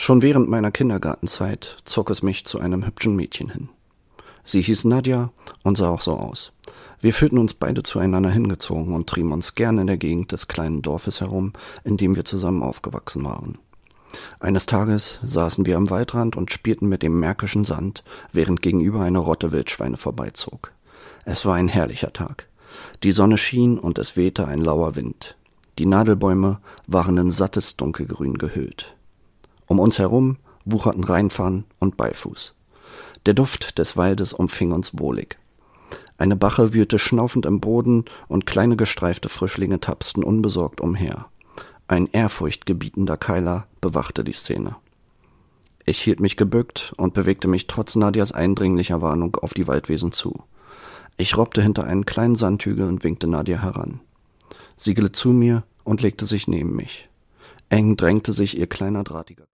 Schon während meiner Kindergartenzeit zog es mich zu einem hübschen Mädchen hin. Sie hieß Nadja und sah auch so aus. Wir fühlten uns beide zueinander hingezogen und trieben uns gern in der Gegend des kleinen Dorfes herum, in dem wir zusammen aufgewachsen waren. Eines Tages saßen wir am Waldrand und spielten mit dem märkischen Sand, während gegenüber eine Rotte Wildschweine vorbeizog. Es war ein herrlicher Tag. Die Sonne schien und es wehte ein lauer Wind. Die Nadelbäume waren in sattes Dunkelgrün gehüllt. Um uns herum wucherten Rheinfarn und Beifuß. Der Duft des Waldes umfing uns wohlig. Eine Bache wühlte schnaufend im Boden und kleine gestreifte Frischlinge tapsten unbesorgt umher. Ein ehrfurchtgebietender Keiler bewachte die Szene. Ich hielt mich gebückt und bewegte mich trotz Nadjas eindringlicher Warnung auf die Waldwesen zu. Ich robbte hinter einen kleinen Sandhügel und winkte Nadja heran. Sie glitt zu mir und legte sich neben mich. Eng drängte sich ihr kleiner drahtiger